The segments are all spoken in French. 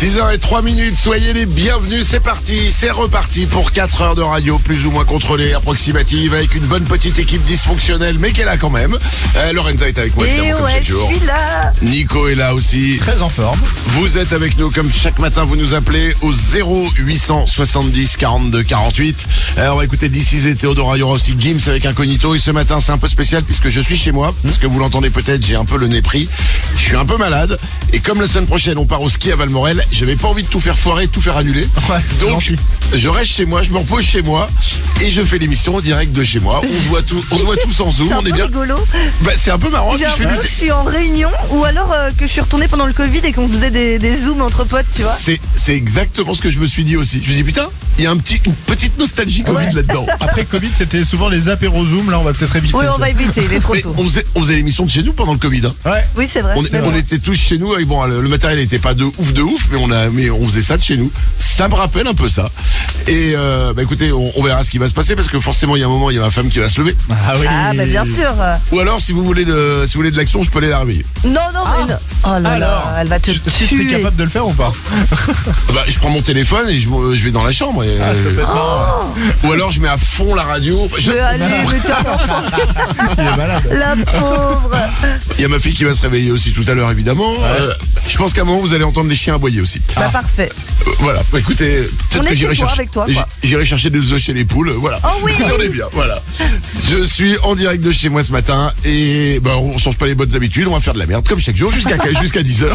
6h03, soyez les bienvenus, c'est parti, c'est reparti pour 4 heures de radio plus ou moins contrôlée, approximative, avec une bonne petite équipe dysfonctionnelle, mais qui est là quand même. Lorenza est avec moi évidemment comme chaque jour. Là. Nico est là aussi. Très en forme. Vous êtes avec nous comme chaque matin, vous nous appelez au 0870 42 48. On va écouter This Is It, Théodora, il y aura aussi Gims avec Incognito, et ce matin c'est un peu spécial puisque je suis chez moi, parce que vous l'entendez peut-être, j'ai un peu le nez pris, je suis un peu malade, et comme la semaine prochaine on part au ski à Valmorel, j'avais pas envie de tout faire foirer, tout faire annuler. Ouais, donc gentil. je reste chez moi, je me repose chez moi et je fais l'émission en direct de chez moi. On se voit tous en Zoom, on est bien. Rigolo. Bah, c'est un peu marrant. J'ai l'impression que je suis en réunion ou alors que je suis retourné pendant le Covid et qu'on faisait des zooms entre potes, tu vois. C'est exactement ce que je me suis dit aussi. Je me suis dit putain, il y a une petite nostalgie Covid là-dedans. Après Covid, c'était souvent les apéros Zoom. Là, on va peut-être éviter. Oui, on va éviter, il est trop Mais tôt. on faisait l'émission de chez nous pendant le Covid. Hein. Ouais. Oui, c'est vrai. On était tous chez nous. Et bon, le matériel n'était pas de ouf, mais on faisait ça de chez nous. Ça me rappelle un peu ça. Et bah écoutez, on verra ce qui va se passer parce que forcément, il y a un moment, il y a ma femme qui va se lever. Ah oui. Ah, bah bien sûr. Ou alors, si vous voulez de l'action, je peux aller la réveiller. Non, mais non. Oh là là, elle va te Est-ce que tu es tuer. capable de le faire ou pas? Bah, je prends mon téléphone et je vais dans la chambre. Et, Ah, ça peut être marrant. ou alors, je mets à fond la radio. Mais allez, mais tiens, Il est malade. la pauvre. Il y a ma fille qui va se réveiller aussi tout à l'heure, évidemment. Je pense qu'à un moment, vous allez entendre les chiens aboyer aussi. Bah parfait. Voilà. Bah, écoutez, On peut-être est que j'irai chez toi, chercher. avec toi, quoi. J'irai chercher des œufs chez les poules. Voilà. Oh oui. Écoutez, on est bien. Voilà. Je suis en direct de chez moi ce matin et bah, on change pas les bonnes habitudes. On va faire de la merde comme chaque jour jusqu'à 10h.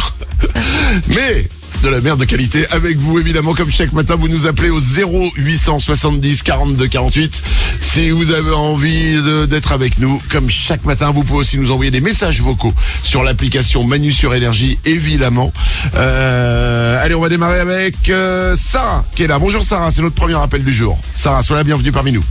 Mais de la merde de qualité avec vous évidemment comme chaque matin. Vous nous appelez au 0870 42 48 si vous avez envie d'être avec nous comme chaque matin. Vous pouvez aussi nous envoyer des messages vocaux sur l'application Manu sur Énergie évidemment. Allez, on va démarrer avec Sarah qui est là. Bonjour Sarah, c'est notre premier appel du jour. Sarah, sois la bienvenue parmi nous.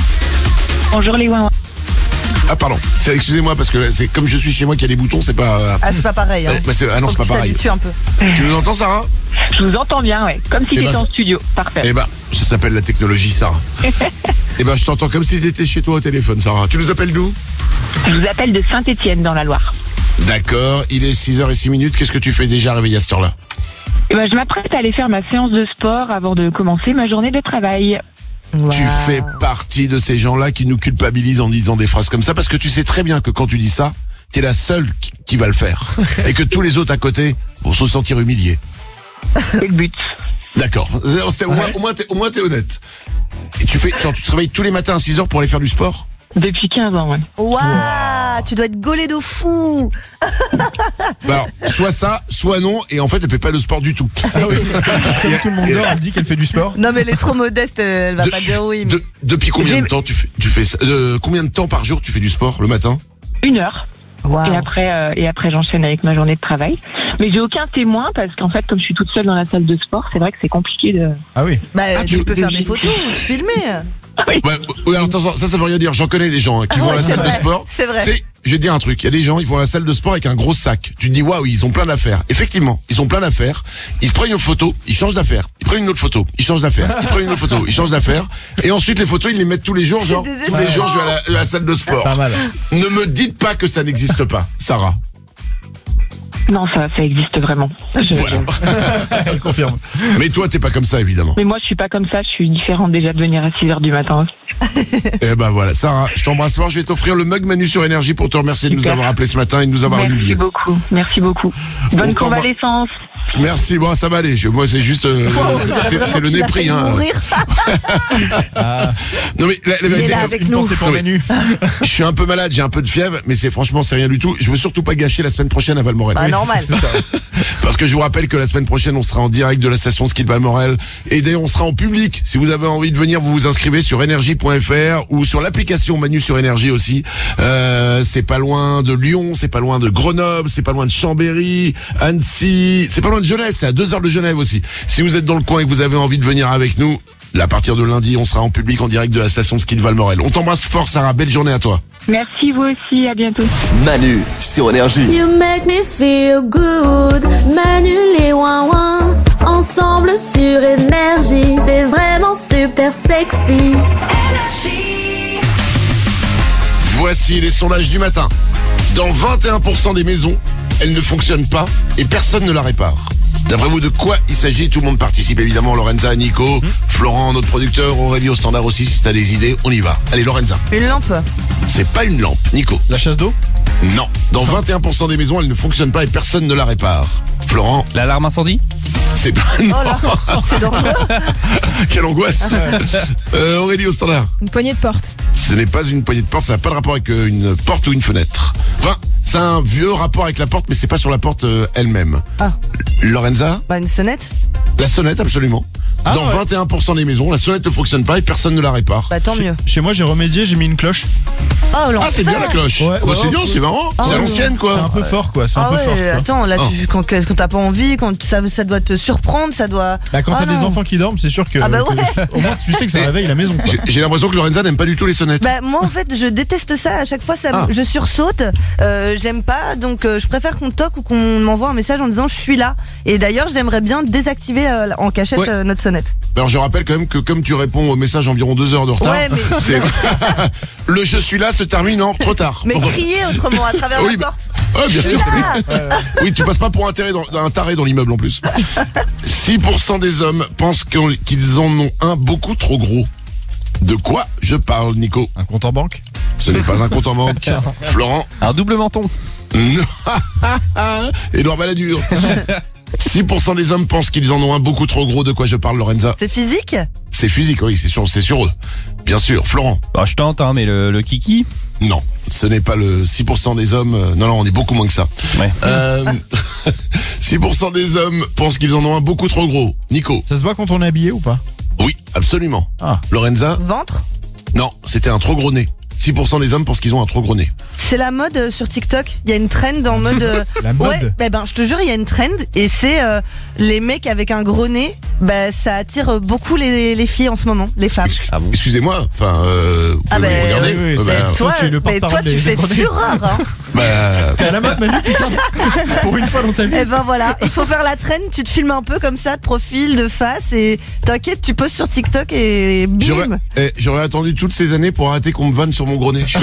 Bonjour les ouin. Ah pardon, excusez-moi parce que là, c'est comme je suis chez moi qu'il y a des boutons, c'est pas... Ah, c'est pas pareil. Hein. Ah non, c'est pas pareil. Tu un peu. Tu nous entends Sarah? Je vous entends bien, ouais. Comme si Eh j'étais ben, en studio. Parfait. Eh ben, ça s'appelle la technologie, Sarah. Eh ben, je t'entends comme si t'étais chez toi au téléphone, Sarah. Tu nous appelles d'où? Je vous appelle de Saint-Étienne dans la Loire. D'accord, il est 6h06. Qu'est-ce que tu fais déjà réveillé à cette heure-là? Eh ben, je m'apprête à aller faire ma séance de sport avant de commencer ma journée de travail. Tu fais partie de ces gens-là qui nous culpabilisent en disant des phrases comme ça parce que tu sais très bien que quand tu dis ça, t'es la seule qui va le faire. Et que tous les autres à côté vont se sentir humiliés. C'est le but. D'accord. Au moins t'es honnête. Et tu te réveilles tous les matins à 6h pour aller faire du sport? Depuis 15 ans, ouais. Waouh, tu dois être gaulé de fou. Bah alors, soit ça, soit non, et en fait elle fait pas de sport du tout. Ah oui. Comme tout le monde dort, elle dit qu'elle fait du sport. Non mais elle est trop modeste, elle va pas dire oui. Mais... Depuis combien de temps tu fais ça? Combien de temps par jour tu fais du sport le matin? 1 heure. Wow. Et après j'enchaîne avec ma journée de travail. Mais j'ai aucun témoin parce qu'en fait comme je suis toute seule dans la salle de sport, c'est vrai que c'est compliqué de... Ah oui. Bah tu peux faire des oui. photos ou te filmer. Oui. Ouais, alors attends, ça veut rien dire. J'en connais des gens qui vont à la c'est salle de vrai, sport. c'est vrai. Je vais te dire un truc. Il y a des gens, ils vont à la salle de sport avec un gros sac. Tu te dis waouh, ils ont plein d'affaires. Effectivement, ils ont plein d'affaires. Ils se prennent une photo, ils changent d'affaires. Ils prennent une autre photo, ils changent d'affaires. Ils prennent une autre photo, ils changent d'affaires. Et ensuite les photos, ils les mettent tous les jours, genre tous les jours je vais à la salle de sport. Pas mal. Ne me dites pas que ça n'existe pas, Sarah. Non, ça existe vraiment. Elle confirme. Mais toi, t'es pas comme ça évidemment. Mais moi je suis pas comme ça, je suis différente déjà de venir à 6h du matin. Eh ben voilà, Sarah, je t'embrasse fort. Je vais t'offrir le mug Manu sur Énergie pour te remercier de nous Super. avoir appelé ce matin et de nous avoir humiliés. Merci beaucoup. Bonne On t'envoie- convalescence. Merci, bon ça va aller. Moi c'est juste, c'est le nez pris. Hein. Mourir. Non mais la Il est vérité, là avec Une nous. pensée pour Non, mais- Manu. je suis un peu malade, j'ai un peu de fièvre, mais franchement c'est rien du tout. Je veux surtout pas gâcher la semaine prochaine à Valmorel. Bah normal. C'est ça. Parce que je vous rappelle que la semaine prochaine on sera en direct de la station ski de Valmorel et d'ailleurs on sera en public. Si vous avez envie de venir, vous vous inscrivez sur énergie.fr ou sur l'application Manu sur Énergie aussi. C'est pas loin de Lyon, c'est pas loin de Grenoble, c'est pas loin de Chambéry, Annecy, c'est pas loin de Genève, c'est à 2 heures de Genève aussi. Si vous êtes dans le coin et que vous avez envie de venir avec nous, là, à partir de lundi, on sera en public en direct de la station de ski de Valmorel. On t'embrasse fort Sarah, belle journée à toi. Merci vous aussi, à bientôt. Manu sur Énergie. You make me feel good. Manu les ouin-ouin. Ensemble sur Énergie. C'est vraiment super sexy. Voici les sondages du matin. Dans 21% des maisons, elle ne fonctionne pas et personne ne la répare. D'après vous, de quoi il s'agit? Tout le monde participe évidemment. Lorenza, Nico, Florent, notre producteur, Aurélie au standard aussi. Si t'as des idées, on y va. Allez, Lorenza. Une lampe. C'est pas une lampe. Nico. La chasse d'eau? Non. Dans 21% des maisons, elle ne fonctionne pas et personne ne la répare. Florent. L'alarme incendie? C'est pas... Non. Oh là, c'est dangereux. Quelle angoisse. Aurélie au standard. Une poignée de porte. Ce n'est pas une poignée de porte, ça n'a pas de rapport avec une porte ou une fenêtre. Enfin, c'est un vieux rapport avec la porte, mais c'est pas sur la porte elle-même. Ah. Lorenza? Bah une sonnette. La sonnette, absolument. Ah, Dans ouais. 21% des maisons, la sonnette ne fonctionne pas et personne ne la répare. Bah tant mieux. Chez moi, j'ai remédié, j'ai mis une cloche. Oh l'enfer. Ah, c'est bien la cloche. Ouais, Bah, ouais, c'est bien, ouais. c'est marrant. Ah, C'est à ouais. l'ancienne, C'est quoi. un peu fort, quoi. C'est un Ah peu ouais, fort. tu vois. attends, là, quand t'as pas envie, quand ça doit te surprendre, ça doit... Bah, quand Ah t'as des non. enfants qui dorment, c'est sûr que. Ah bah ouais. Au moins, tu sais que ça réveille la maison, quoi. J'ai l'impression que Lorenza n'aime pas du tout les sonnettes. Bah moi en fait je déteste ça, à chaque fois je sursaute, j'aime pas, donc je préfère qu'on toque ou qu'on m'envoie un message en disant je suis là. Et d'ailleurs j'aimerais bien désactiver en cachette Ouais. notre sonnette. Alors je rappelle quand même que comme tu réponds au message environ 2 heures de retard, Ouais, mais- c'est le je suis là se termine trop tard. Mais crier autrement à travers Oui, la bah, porte. bien sûr. Ah, Oui, tu passes pas pour un taré dans l'immeuble en plus. 6% des hommes pensent qu'ils en ont un beaucoup trop gros. De quoi je parle, Nico? Un compte en banque? Ce n'est pas un compte en banque. Florent? Un double menton? Édouard Balladur. 6% des hommes pensent qu'ils en ont un beaucoup trop gros. De quoi je parle, Lorenza? c'est physique. C'est physique, oui, c'est sur eux. Bien sûr. Florent? Bah, je tente, hein, mais le kiki? Non, ce n'est pas le 6% des hommes. Non, on est beaucoup moins que ça. Ouais. 6% des hommes pensent qu'ils en ont un beaucoup trop gros. Nico? Ça se voit quand on est habillé ou pas? Oui, absolument. Ah. Lorenza? Ventre. Non, c'était un trop gros nez. 6% des hommes pensent qu'ils ont un trop gros nez. C'est la mode sur TikTok. Il y a une trend en mode. La mode? Ouais, ben je te jure, il y a une trend et c'est les mecs avec un gros nez. Bah ça attire beaucoup les filles en ce moment, les femmes. Ah bon? Excusez-moi, enfin, vous pouvez Ah bah, me regarder. oui, oui, bah, c'est- Toi, tu es le mais toi porte-parole tu des fais gros nez. fureur. Hein. bah, T'es à la mode, Manu, putain. Pour une fois dans ta vie. Et ben voilà, il faut faire la traîne, tu te filmes un peu comme ça, de profil, de face, et t'inquiète, tu poses sur TikTok et bim. j'aurais attendu toutes ces années pour arrêter qu'on me vanne sur mon gros nez.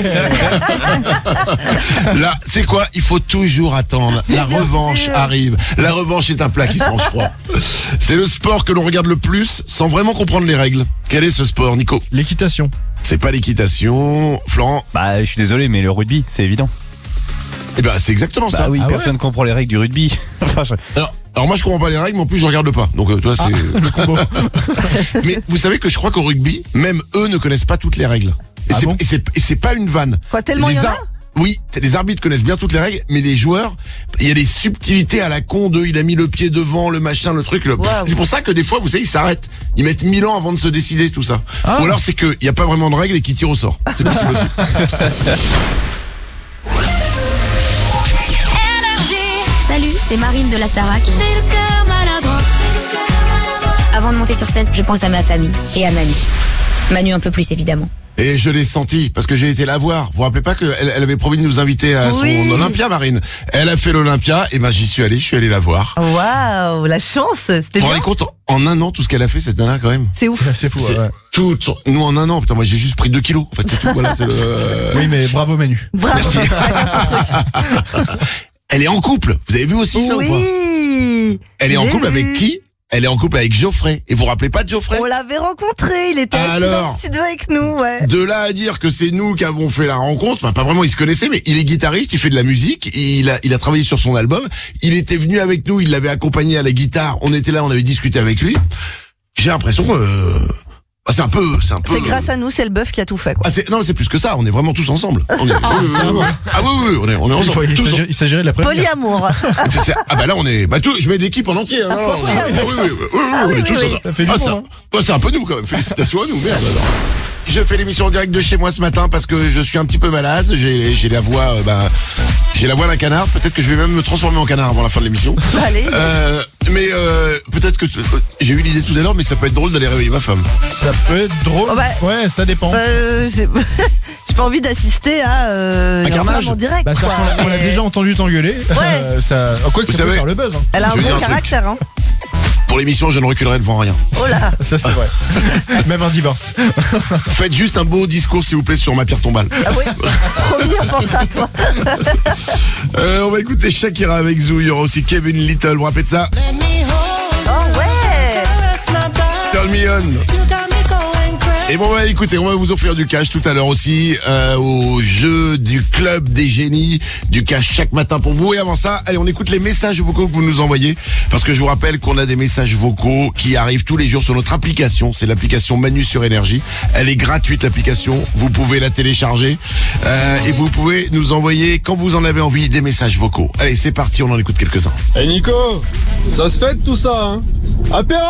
Là, c'est quoi? Il faut toujours attendre. La Bien revanche sûr. arrive. La revanche est un plat qui se mange froid. C'est le sport que l'on regarde le plus sans vraiment comprendre les règles. Quel est ce sport, Nico? L'équitation. C'est pas l'équitation. Florent? Bah, je suis désolé, mais le rugby, c'est évident. Eh ben, c'est exactement ça. Bah oui, Ah ouais? personne comprend les règles du rugby. Enfin, Alors moi je comprends pas les règles, mais en plus je regarde pas. Donc toi c'est Le combo. Mais vous savez que je crois qu'au rugby, même eux ne connaissent pas toutes les règles. Et Ah c'est bon et c'est pas une vanne. Quoi, tellement il y en a Oui, les arbitres connaissent bien toutes les règles, mais les joueurs, il y a des subtilités à la con de il a mis le pied devant, le machin, le truc. Waouh. C'est pour ça que des fois, vous savez, ils s'arrêtent. Ils mettent 1000 ans avant de se décider, tout ça. Ah. Ou alors c'est qu'il n'y a pas vraiment de règles et qu'ils tirent au sort. C'est possible aussi. Salut, c'est Marine de la Starac. J'ai le cœur maladroit. Avant de monter sur scène, je pense à ma famille et à Manu. Manu un peu plus évidemment. Et je l'ai senti, parce que j'ai été la voir. Vous vous rappelez pas qu'elle avait promis de nous inviter à son Oui. Olympia, Marine? Elle a fait l'Olympia, et ben j'y suis allé la voir. Waouh, la chance, c'était Vous vous bien. rendez compte, en un an, tout ce qu'elle a fait, cette nana, quand même? C'est ouf. C'est fou, C'est ouais. tout, nous en un an, putain, moi j'ai juste pris 2 kilos. En fait, c'est tout, voilà, c'est le... Oui, mais bravo, Manu. Bravo. Merci. Elle est en couple. Vous avez vu aussi ça ou pas? Oui. Elle est en J'ai couple vu. avec qui? Elle est en couple avec Geoffrey. Et vous vous rappelez pas de Geoffrey? On l'avait rencontré, il était assis Alors dans le studio avec nous, ouais. De là à dire que c'est nous qui avons fait la rencontre, enfin pas vraiment, il se connaissait, mais il est guitariste, il fait de la musique, il a travaillé sur son album, il était venu avec nous, il l'avait accompagné à la guitare, on était là, on avait discuté avec lui. J'ai l'impression que c'est un peu. C'est grâce à nous, c'est le bœuf qui a tout fait, quoi. Non, c'est plus que ça, on est vraiment tous ensemble. Ah oui, on est Il ensemble. Tous il s'agirait de la première. Polyamour. Ah bah là on est je mets l'équipe en entier. Hein, non, oui, on est oui, tous oui. ensemble. Ça fait du ça, bon, c'est un peu nous quand même. Félicitations à nous, merde. Alors. Je fais l'émission en direct de chez moi ce matin parce que je suis un petit peu malade. J'ai la voix, j'ai la voix d'un canard. Peut-être que je vais même me transformer en canard avant la fin de l'émission. Allez. Mais peut-être que j'ai eu l'idée tout à l'heure, mais ça peut être drôle d'aller réveiller ma femme. Ça peut être drôle. Oh bah, Ouais, ça dépend. J'ai pas envie d'assister à Un carnage en direct. Bah, ça, quoi. on l'a Mais déjà entendu t'engueuler. Ouais. Quoi que Vous ça peut savez- faire le buzz. Hein. Elle a un Je vais bon dire un truc. caractère, hein. Pour l'émission, je ne reculerai devant rien. Oh là. Ça, c'est vrai. Même un divorce. Faites juste un beau discours, s'il vous plaît, sur ma pierre tombale. Ah oui. Promis, on pense à toi. On va écouter Shakira avec Zou. Il y aura aussi Kevin Little. Vous vous rappelez de ça? Oh ouais. Turn Me On. Et bon, écoutez, on va vous offrir du cash tout à l'heure aussi au jeu du club des génies, du cash chaque matin pour vous. Et avant ça, allez, on écoute les messages vocaux que vous nous envoyez, parce que je vous rappelle qu'on a des messages vocaux qui arrivent tous les jours sur notre application. C'est l'application Manu sur Énergie. Elle est gratuite, l'application. Vous pouvez la télécharger et vous pouvez nous envoyer, quand vous en avez envie, des messages vocaux. Allez, c'est parti, on en écoute quelques-uns. Hey Nico, ça se fait tout ça, hein? Apéro!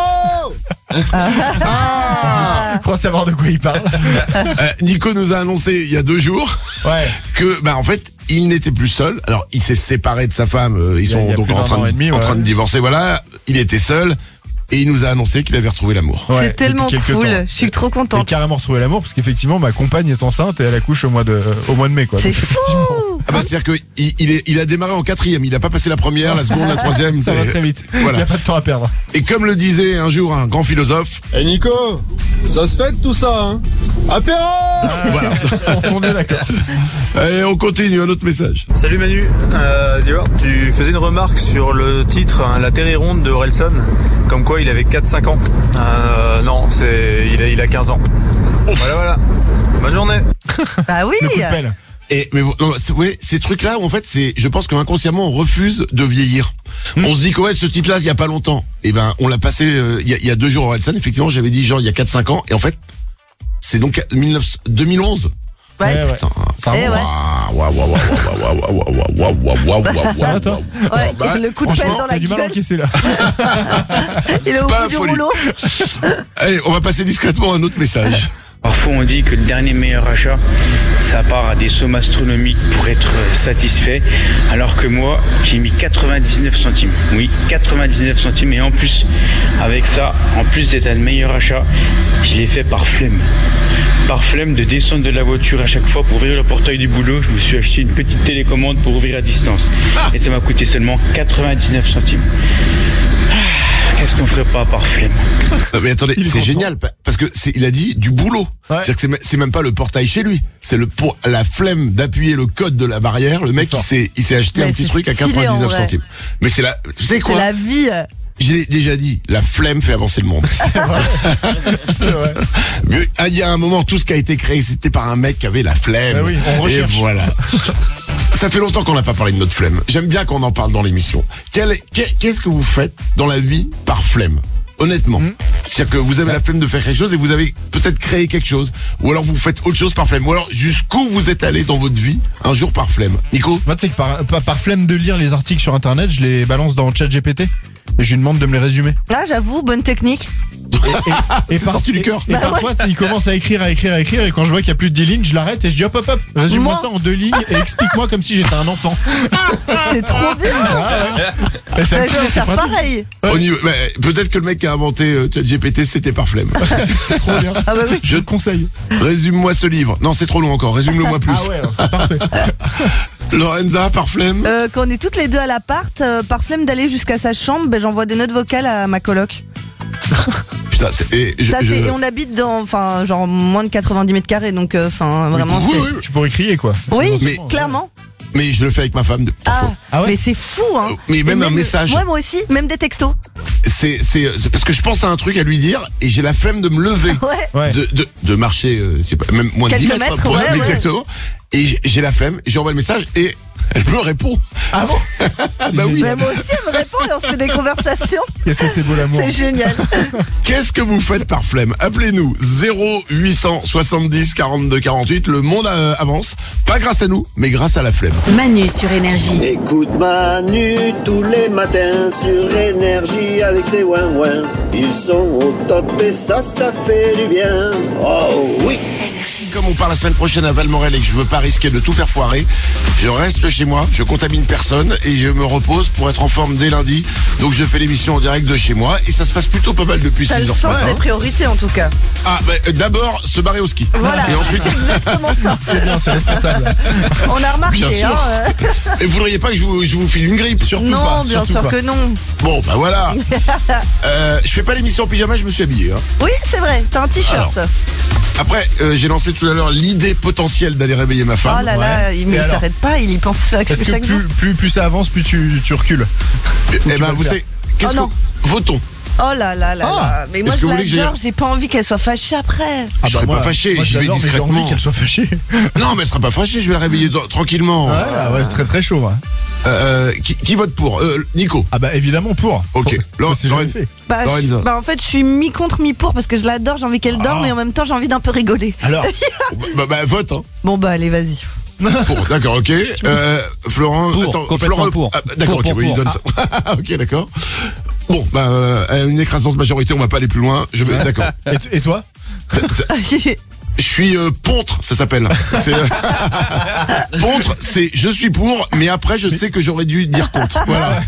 Faut savoir de quoi il parle. Nico nous a annoncé il y a 2 jours que, en fait, il n'était plus seul. Alors, il s'est séparé de sa femme. Ils sont donc en train de divorcer. Voilà, il était seul. Et il nous a annoncé qu'il avait retrouvé l'amour. Ouais, c'est tellement cool, je suis trop contente. Il a carrément retrouvé l'amour parce qu'effectivement ma compagne est enceinte et elle accouche au mois de mai quoi. C'est fou. C'est-à-dire que il a démarré en 4e, il a pas passé la première, la seconde, la 3e. Ça va très vite. Voilà. Il n'y a pas de temps à perdre. Et comme le disait un jour un grand philosophe. Hey Nico, ça se fait tout ça, hein? Apéro! Voilà. On est d'accord. Allez, on continue, un autre message. Salut Manu, tu faisais une remarque sur le titre La Terre est ronde de Orelsan, comme quoi il avait 4-5 ans. Non, il a 15 ans. Voilà. Bonne journée. Bah oui. Le coup de pelle. Ces trucs-là, en fait, je pense qu'inconsciemment, on refuse de vieillir. On se dit que ce titre-là, il y a pas longtemps. Et on l'a passé, il y a 2 jours à Orelsan. Effectivement, j'avais dit genre, il y a 4-5 ans. Et en fait, c'est donc 2011. Ouais. Putain, ça Ça va toi? Ouais, le coup de pelle dans la t'as du mal à gueule. encaisser là. Il est au bout du rouleau. Allez, on va passer discrètement à un autre message. Parfois on dit que le dernier meilleur achat, ça part à des sommes astronomiques pour être satisfait, alors que moi, j'ai mis 99 centimes. Oui, 99 centimes, et en plus, avec ça, en plus d'être un meilleur achat, je l'ai fait par flemme. Par flemme de descendre de la voiture à chaque fois pour ouvrir le portail du boulot, je me suis acheté une petite télécommande pour ouvrir à distance. Et ça m'a coûté seulement 99 centimes. Qu'est-ce qu'on ferait pas par flemme? Mais attendez, c'est génial parce que il a dit du boulot. Ouais. C'est-à-dire que c'est même pas le portail chez lui, c'est pour la flemme d'appuyer le code de la barrière. Le mec il s'est acheté un petit truc à 99 centimes. Mais tu sais quoi? C'est la vie. Je l'ai déjà dit, la flemme fait avancer le monde. C'est vrai. C'est vrai. Mais il y a un moment, tout ce qui a été créé, c'était par un mec qui avait la flemme. Bah oui, on recherche. Et voilà. Ça fait longtemps qu'on n'a pas parlé de notre flemme. J'aime bien qu'on en parle dans l'émission. Qu'est-ce que vous faites dans la vie par flemme? Honnêtement. C'est-à-dire que vous avez la flemme de faire quelque chose et vous avez peut-être créé quelque chose. Ou alors vous faites autre chose par flemme. Ou alors jusqu'où vous êtes allé dans votre vie un jour par flemme. Nico? Moi, tu sais que par flemme de lire les articles sur internet, je les balance dans ChatGPT et je lui demande de me les résumer. Ah, j'avoue, bonne technique. Et sorti du cœur. Et parfois, il commence à écrire, et quand je vois qu'il y a plus de 10 lignes, je l'arrête et je dis hop, résume-moi ça en 2 lignes et explique-moi comme si j'étais un enfant. C'est trop bien. Et ça je vais faire pareil. Peut-être que le mec qui a inventé ChatGPT, c'était par flemme. C'est trop bien. Ah bah oui. Je te conseille. Résume-moi ce livre. Non, c'est trop long encore. Résume-le-moi plus. Ah ouais, c'est parfait. Lorenza, par flemme. Quand on est toutes les deux à l'appart, par flemme d'aller jusqu'à sa chambre, j'envoie des notes vocales à ma coloc. Putain, et on habite dans, genre moins de 90 mètres carrés, donc, vraiment. Oui, tu pourrais crier, quoi. Oui, clairement. Mais je le fais avec ma femme parfois. Ah ouais. Mais c'est fou, hein. Mais même un message. Ouais, moi aussi, même des textos. C'est parce que je pense à un truc à lui dire et j'ai la flemme de me lever. Ouais. De marcher, même moins de 10 mètres. Exactement. Et j'ai la flemme, j'envoie le message et elle me répond. Ah bon? Bah oui. Mais moi aussi, elle me répond et on se fait des conversations. Qu'est-ce que c'est beau l'amour. C'est génial. Qu'est-ce que vous faites par flemme? Appelez-nous 0870 42 48. Le monde avance. Pas grâce à nous, mais grâce à la flemme. Manu sur Énergie. Écoute Manu tous les matins sur Énergie avec ses ouin-ouin. Ils sont au top et ça fait du bien. Oh oui. Comme on part la semaine prochaine à Valmorel et que je veux pas risquer de tout faire foirer, je reste chez moi, je contamine personne et je me repose pour être en forme dès lundi. Donc je fais l'émission en direct de chez moi et ça se passe plutôt pas mal depuis 6 heures ce matin. C'est des priorités en tout cas. Ah, d'abord, se barrer au ski. Voilà, et ensuite... c'est exactement ça. C'est bien, c'est responsable. On a remarqué. Bien sûr. Et vous voudriez pas que je vous file une grippe? Surtout non, pas. bien sûr que non. Bon, bah voilà. Je fais pas l'émission en pyjama, je me suis habillé. Hein. Oui, c'est vrai, t'as un t-shirt. Alors, après, j'ai lancé tout à l'heure l'idée potentielle d'aller réveiller ma femme. Oh là là, il s'arrête pas, il y pense chaque Est-ce que jour. plus ça avance, plus tu recules? Eh ben, vous savez, qu'est-ce que... Votons. Oh là là là là. Mais moi je l'adore, j'ai pas envie qu'elle soit fâchée après. Je serai pas fâché, j'y vais discrètement. J'ai envie qu'elle soit fâchée. Non, mais elle sera pas fâchée, je vais la réveiller tranquillement. Ouais, c'est très très chaud. Qui vote pour? Nico. Ah bah évidemment pour. Ok. C'est jamais fait. Lorenzo. En fait je suis mi-contre mi-pour parce que je l'adore, j'ai envie qu'elle dorme mais en même temps j'ai envie d'un peu rigoler. Alors vote hein. Bon bah allez vas-y. Pour, d'accord, ok. Florent, complètement pour. D'accord, ok, oui, il donne ça. Ok, d'accord. Bon, une écrasante majorité, on va pas aller plus loin. Je vais, d'accord. Et toi? Je suis pontre, ça s'appelle. Pontre, c'est je suis pour, mais après je sais que j'aurais dû dire contre. Voilà.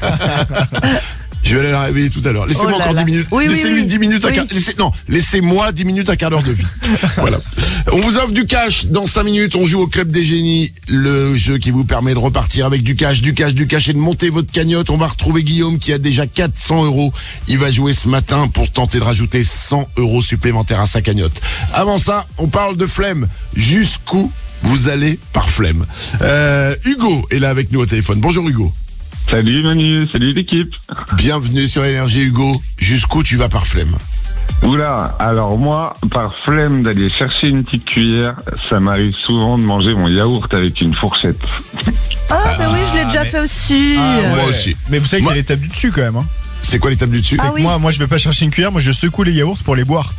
Je vais aller la réveiller tout à l'heure. Laissez-moi encore 10 minutes. Laissez-lui 10 minutes à laissez-moi 10 minutes à quart d'heure de vie. Voilà. On vous offre du cash dans 5 minutes. On joue au Club des Génies, le jeu qui vous permet de repartir avec du cash et de monter votre cagnotte. On va retrouver Guillaume qui a déjà 400 €. Il va jouer ce matin pour tenter de rajouter 100 € supplémentaires à sa cagnotte. Avant ça, on parle de flemme. Jusqu'où vous allez par flemme? Hugo est là avec nous au téléphone. Bonjour Hugo. Salut Manu, salut l'équipe. Bienvenue sur Énergie Hugo. Jusqu'où tu vas par flemme? Oula, alors moi, par flemme d'aller chercher une petite cuillère, ça m'arrive souvent de manger mon yaourt avec une fourchette. Ah bah oui, je l'ai déjà fait aussi. Moi aussi. Mais vous savez qu'il y a l'étape du dessus quand même. Hein. C'est quoi l'étape du dessus? C'est que moi je vais pas chercher une cuillère, moi je secoue les yaourts pour les boire.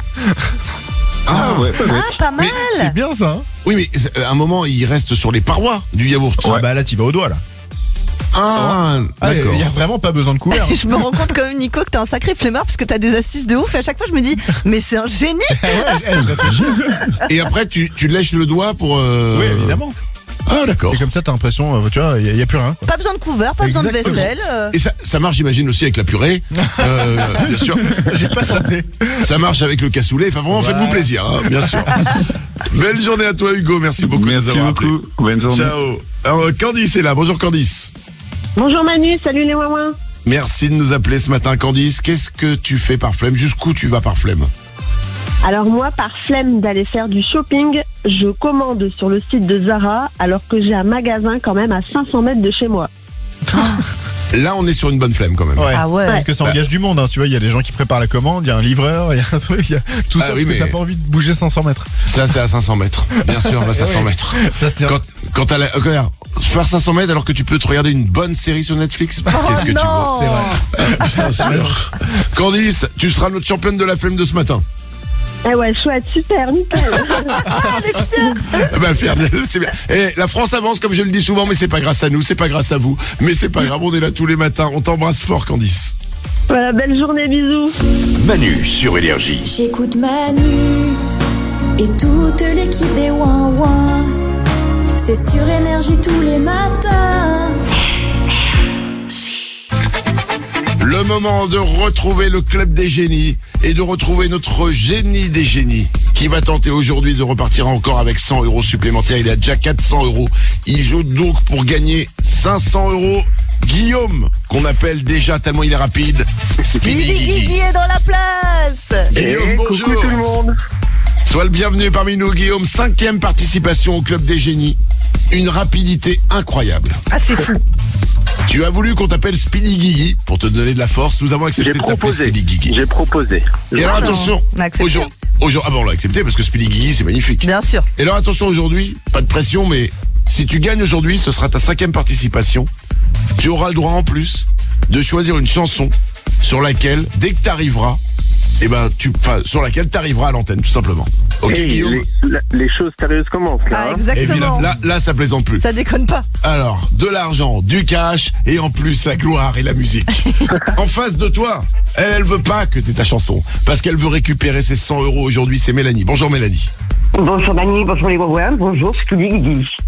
Pas mal. C'est bien ça. Hein. Oui, mais à un moment, il reste sur les parois du yaourt. Ah bah là, t'y vas au doigt là. D'accord. Il y a vraiment pas besoin de couvert. Je me rends compte quand même Nico que t'es un sacré flemmard parce que t'as des astuces de ouf et à chaque fois je me dis mais c'est un génie. Je réfléchis. Et après tu lèches le doigt pour Oui évidemment. Ah d'accord. Et comme ça t'as l'impression tu vois il y a plus rien quoi. Pas besoin de couvert, pas besoin de vaisselle. Et ça marche j'imagine aussi avec la purée. Bien sûr. J'ai pas chanté. Ça marche avec le cassoulet. Enfin vraiment faites-vous plaisir hein, bien sûr. Belle journée à toi Hugo, merci beaucoup de nous avoir appelé. Bonne journée. Ciao. Alors Candice est là. Bonjour Candice. Bonjour Manu, salut les ouin-ouin. Merci de nous appeler ce matin Candice. Qu'est-ce que tu fais par flemme? Jusqu'où tu vas par flemme? Alors moi, par flemme d'aller faire du shopping, je commande sur le site de Zara alors que j'ai un magasin quand même à 500 mètres de chez moi. Là on est sur une bonne flemme quand même. Ouais. Ah ouais. Parce que ça engage du monde hein, tu vois, il y a des gens qui préparent la commande, il y a un livreur, il y a un truc, il y a tout ça parce que t'as pas envie de bouger 500 mètres. Ça c'est à 500 mètres. Bien sûr, à 500 mètres. Ça se tient. Quand t'as regarde, faire 500 mètres alors que tu peux te regarder une bonne série sur Netflix, qu'est-ce que tu vois? C'est vrai. Bien sûr. Candice, tu seras notre championne de la flemme de ce matin. Eh ouais, chouette, super, nickel. Fier d'elle, c'est bien. Et la France avance comme je le dis souvent, mais c'est pas grâce à nous, c'est pas grâce à vous, mais c'est pas grave, on est là tous les matins, on t'embrasse fort Candice. Voilà, belle journée, bisous. Manu sur Énergie. J'écoute Manu et toute l'équipe des ouin-ouin. C'est sur Énergie tous les matins. Le moment de retrouver le Club des Génies et de retrouver notre génie des génies qui va tenter aujourd'hui de repartir encore avec 100 € supplémentaires. Il a déjà 400 €. Il joue donc pour gagner 500 €. Guillaume, qu'on appelle déjà tellement il est rapide. Guigui est dans la place. Guillaume, bonjour. Coucou tout le monde. Sois le bienvenu parmi nous Guillaume. 5e participation au Club des Génies. Une rapidité incroyable. Ah c'est fou. Tu as voulu qu'on t'appelle Speedy Guigui pour te donner de la force. Nous avons accepté de t'appeler Speedy Guigui. J'ai proposé. Et alors attention, aujourd'hui, on l'a accepté parce que Speedy Guigui c'est magnifique. Bien sûr. Et alors attention aujourd'hui, pas de pression, mais si tu gagnes aujourd'hui, ce sera ta 5e participation. Tu auras le droit en plus de choisir une chanson sur laquelle, dès que t'arriveras, sur laquelle t'arriveras à l'antenne, tout simplement. Ok, Guillaume. Les choses sérieuses commencent là. Ah, exactement. Là, ça plaisante plus. Ça déconne pas. Alors, de l'argent, du cash, et en plus la gloire et la musique. En face de toi, elle veut pas que t'aies ta chanson, parce qu'elle veut récupérer ses 100 € aujourd'hui, c'est Mélanie. Bonjour Mélanie. Bonjour Manu, bonjour les ouin-ouin, bonjour Speedy Guigui.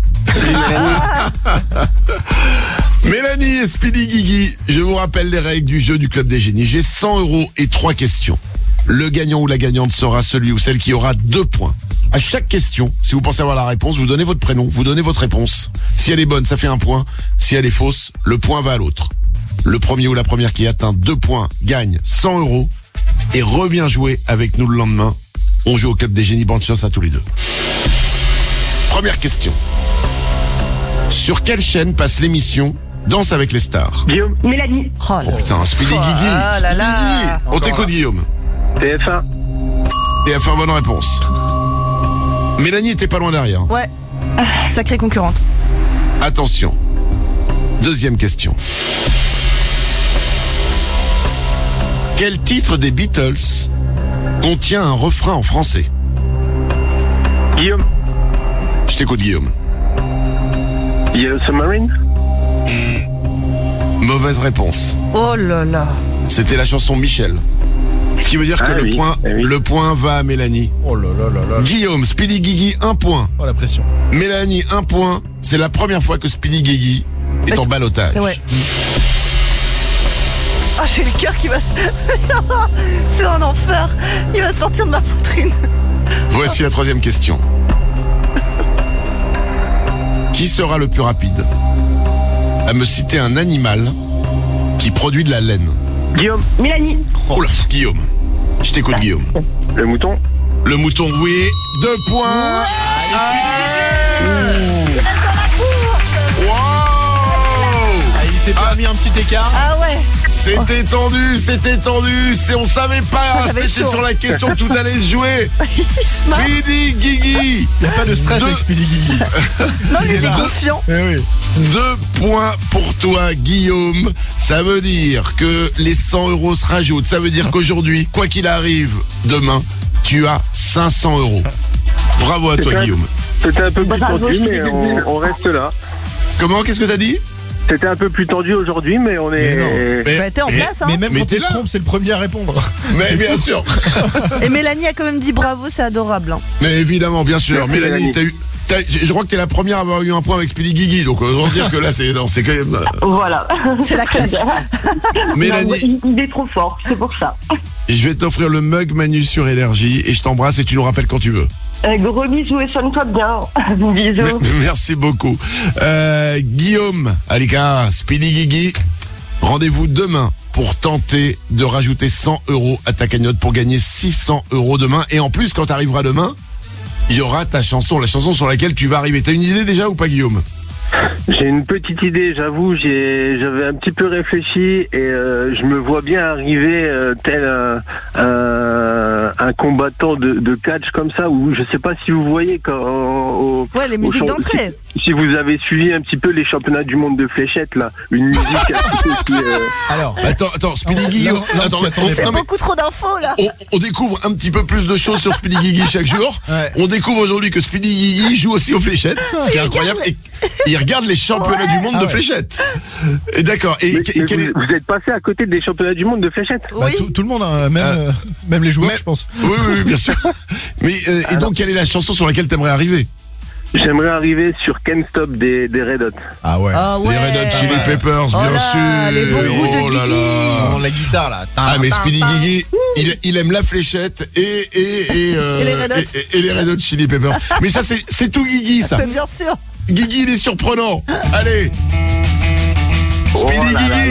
Mélanie et Speedy Guigui, je vous rappelle les règles du jeu du Club des Génies. J'ai 100 € et 3 questions. Le gagnant ou la gagnante sera celui ou celle qui aura 2 points. À chaque question, si vous pensez avoir la réponse, vous donnez votre prénom, vous donnez votre réponse. Si elle est bonne, ça fait 1 point. Si elle est fausse, le point va à l'autre. Le premier ou la première qui atteint 2 points gagne 100 € et revient jouer avec nous le lendemain. On joue au Club des Génies. Bonne chance à tous les deux. Première question. Sur quelle chaîne passe l'émission Danse avec les stars? Guillaume. Mélanie. Oh putain, Speedy Guigui. Ah là là. On t'écoute, Guillaume. TF1. TF1, bonne réponse. Mélanie était pas loin derrière. Ouais. Sacrée concurrente. Attention. Deuxième question. Quel titre des Beatles contient un refrain en français? Guillaume. Je t'écoute, Guillaume. Yellow Submarine. Mauvaise réponse. Oh là là. C'était la chanson Michel. Ce qui veut dire que le point va à Mélanie. Oh là là là là. Guillaume, Speedy Guigui, 1 point. Oh la pression. Mélanie, 1 point. C'est la première fois que Speedy Guigui est en ballottage. Ouais. Ah, j'ai le cœur qui va... C'est un enfer. Il va sortir de ma poitrine. Voici la troisième question. Qui sera le plus rapide à me citer un animal qui produit de la laine? Guillaume. Mélanie. Oh là, Guillaume. Je t'écoute, Guillaume. Le mouton. Le mouton, oui. 2 points. Il s'est permis un petit écart. Ah ouais. C'était tendu. On savait pas. C'était sur la question que tout allait se jouer. Speedy Guigui. Il n'y a pas de stress avec Speedy Guigui. Non, lui, il est confiant. Eh oui. 2 points pour toi, Guillaume. Ça veut dire que les 100 € se rajoutent. Ça veut dire qu'aujourd'hui, quoi qu'il arrive, demain, tu as 500 €. Bravo à toi, Guillaume. C'était un peu plus tendu, mais on reste là. Comment? Qu'est-ce que t'as dit? C'était un peu plus tendu aujourd'hui, mais on est... T'es en place, hein. Mais même quand tu te trompes, c'est le premier à répondre. Mais bien sûr. Et Mélanie a quand même dit bravo, c'est adorable. Hein. Mais évidemment, bien sûr. Mélanie, je crois que t'es la première à avoir eu un point avec Speedy Guigui, donc on va dire que là c'est quand même... Voilà. C'est la classe. Mélanie, il est trop fort, c'est pour ça. je vais t'offrir le mug Manu sur Énergie et je t'embrasse et tu nous rappelles quand tu veux. Gros bisous et sonne-toi bien. Bisous. Merci beaucoup. Guillaume, Alika, Speedy Guigui, rendez-vous demain pour tenter de rajouter 100 € à ta cagnotte pour gagner 600 € demain. Et en plus, quand tu arriveras demain, il y aura ta chanson, la chanson sur laquelle tu vas arriver. T'as une idée déjà ou pas, Guillaume? J'ai une petite idée, j'avoue, j'avais un petit peu réfléchi et je me vois bien arriver tel un combattant de catch comme ça, ou je sais pas si vous voyez quand les musiques d'entrée. Si vous avez suivi un petit peu les championnats du monde de fléchettes là, une musique un petit peu qui Alors, attends, Speedy Guigui, c'est beaucoup trop d'infos là. On découvre un petit peu plus de choses sur Speedy Guigui chaque jour. Ouais. On découvre aujourd'hui que Speedy Guigui joue aussi aux fléchettes, ce qui est incroyable. Et il regarde les championnats du monde de fléchettes. Et d'accord. Vous êtes passé à côté des championnats du monde de fléchettes? Oui. Tout le monde, hein, même les joueurs, je pense. Oui, bien sûr. Mais et donc, quelle est la chanson sur laquelle t'aimerais arriver? J'aimerais arriver sur Can't Stop des Red Hot. Ah ouais. Les Red Hot Chili Peppers, bien sûr. Les bons goûts de Guigui. La guitare là. Mais Speedy Guigui, il aime la fléchette et les Red Hot Chili Peppers. Mais ça, c'est tout Guigui, ça. Bien sûr. Guigui, il est surprenant. Allez. Speedy Guigui.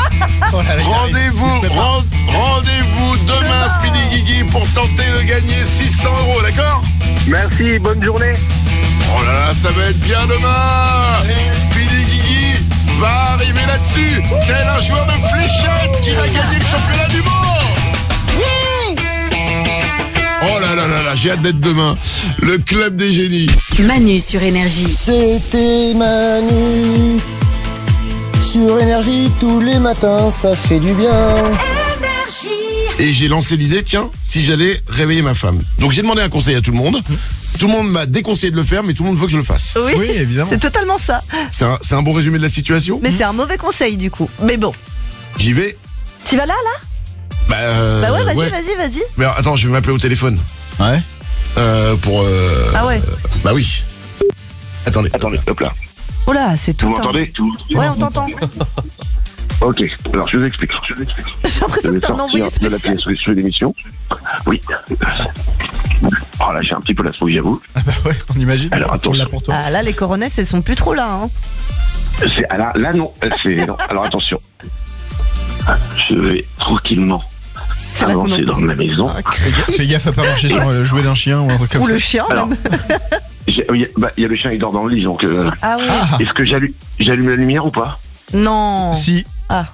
Rendez-vous demain, Speedy Guigui, pour tenter de gagner 600 €, d'accord? Merci, bonne journée. Oh là là, ça va être bien demain. Speedy Guigui va arriver là-dessus, tel un joueur de fléchettes qui va gagner le championnat du monde. Oh là là là là, j'ai hâte d'être demain. Le Club des Génies. Manu sur Énergie. C'était Manu sur Énergie tous les matins, ça fait du bien. Et j'ai lancé l'idée, tiens, si j'allais réveiller ma femme. Donc j'ai demandé un conseil à tout le monde. Tout le monde m'a déconseillé de le faire, mais tout le monde veut que je le fasse. Oui, évidemment. C'est totalement ça. C'est un bon résumé de la situation. Mais c'est un mauvais conseil du coup. Mais bon. J'y vais. Tu vas là? Bah ouais, vas-y. Mais alors, attends, je vais m'appeler au téléphone. Ouais. Ah ouais. Bah oui. Attendez, hop là. Oh là, c'est tout. Vous m'entendez? Ouais, on t'entend. Ok, alors je vous explique. J'ai l'impression que t'as un envoyé de la spécial. pièce sur l'émission. Oui. Oh là, j'ai un petit peu la souris, j'avoue. Ah bah ouais, on imagine. Alors On attention. l'a pour toi. Ah là, les coronesses, elles sont plus trop là. Hein. Là non, non. Alors attention. Je vais tranquillement avancer dans ma maison. Fais gaffe à pas marcher sur le jouet d'un chien ou un truc comme ça. Ou le chien Alors, même. il y a le chien, il dort dans le lit, donc... Ah oui. Est-ce que j'allume la lumière ou pas? Non. Si. Ah.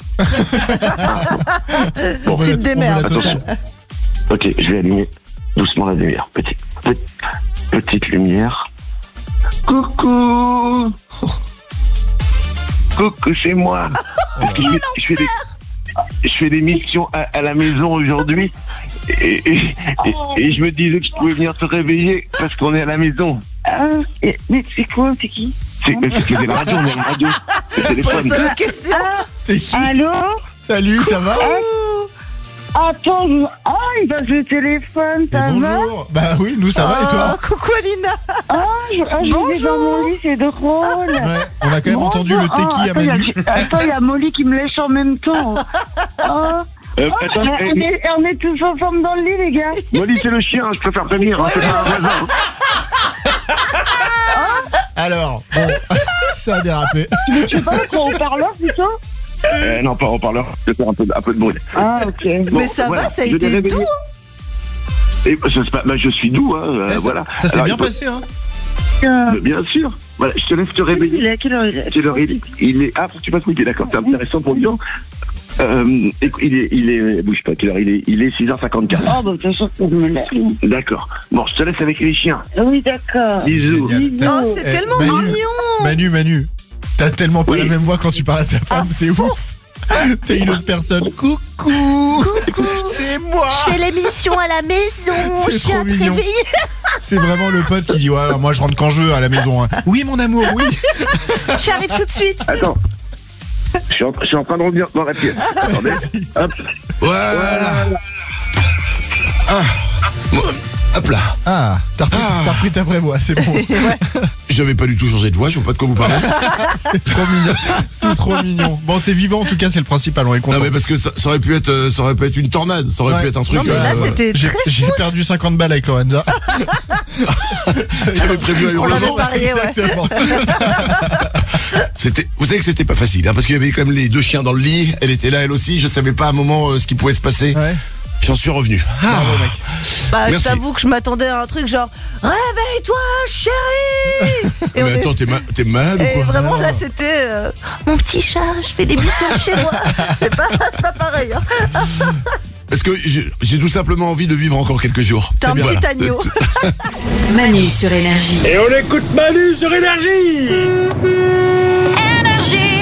Bon, Tu te démerdes. attention. Ok, je vais allumer doucement la lumière. Petite lumière. Coucou. Coucou, c'est moi. Parce que je fais des missions à la maison aujourd'hui. Et je me disais que je pouvais venir te réveiller parce qu'on est à la maison. Mais c'est quoi? C'est qui? C'est la radio, on est à la radio. Le téléphone. Pose-toi la question. C'est qui? Allô? Salut, ça va? Attends, il passe le téléphone, ça va? Bonjour. Bah oui, nous ça va et toi? Coucou Alina. Je vais dans mon lit, c'est drôle. Ouais, on a quand même entendu le téqui à Manu. Attends, il y a Molly qui me lèche en même temps. On est tous ensemble dans le lit, les gars. Molly, c'est le chien, je préfère venir. C'est pas un voisin. Alors, bon, ça a dérapé. Tu sais pas quoi, on parleur plutôt? Non, pas en parleur, je vais faire un peu de bruit. Ah, ok. Mais ça va, ça a été doux. Je suis doux, hein, voilà. Ça s'est Alors, bien passé, hein? Bien sûr. Voilà, je te laisse te réveiller. Il est à quelle heure il est... Ah, faut que tu passes midi, d'accord, c'est intéressant pour les gens. Écoute, il est... Bouge pas, quelle heure il est 6h54. Oh, bah, de toute façon, je me lève. D'accord. Bon, je te laisse avec les chiens. Oui, d'accord. Bisous. Oh, c'est tellement mignon. Manu, t'as tellement pas la même voix quand tu parles à ta femme, c'est ouf. T'es une autre personne. Coucou. C'est moi. Je fais l'émission à la maison. C'est Je suis trop à te mignon. réveiller. C'est vraiment le pote qui dit ouais, alors moi je rentre quand je veux à la maison. Hein. Oui, mon amour, oui. J'arrive tout de suite. Attends. Je suis en train de revenir dans la pièce. Attendez. Hop. Voilà. Hop là. Ah, t'as repris ta vraie voix, c'est bon. J'avais pas du tout changé de voix, je vois pas de quoi vous parlez. C'est trop mignon. C'est trop mignon. Bon, t'es vivant en tout cas, c'est le principal, on est content. Non mais parce que ça aurait pu être une tornade, ça aurait pu être un truc. Non, mais là, c'était J'ai perdu 50 balles avec Lorenza. T'avais prévu un hurlement. Exactement. Vous savez que c'était pas facile, hein, parce qu'il y avait quand même les deux chiens dans le lit. Elle était là, elle aussi. Je savais pas à un moment ce qui pouvait se passer. Ouais. J'en suis revenu. Bravo, mec. Bah, je Merci. t'avoue que je m'attendais à un truc genre réveille-toi, chérie. Et Mais attends, t'es malade ou Et quoi? vraiment là, c'était mon petit chat. Je fais des missions chez moi. C'est pas pareil. Hein. Parce que j'ai tout simplement envie de vivre encore quelques jours. T'es un petit agneau. Manu sur Énergie. Et on écoute Manu sur Énergie. Énergie.